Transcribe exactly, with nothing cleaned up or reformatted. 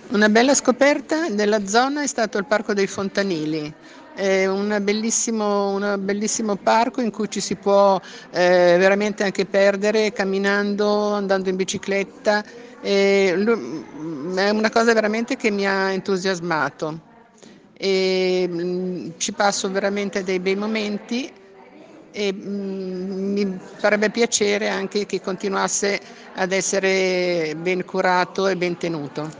Una bella scoperta della zona è stato il Parco dei Fontanili. È una bellissimo una bellissimo parco in cui ci si può, ehm, veramente anche perdere camminando, andando in bicicletta, ehm, lu mhmm, è una cosa veramente che mi ha entusiasmato. Ehm, ci passo veramente dei bei momenti e, mhmm, mi farebbe piacere anche che continuasse ad essere ben curato e ben tenuto.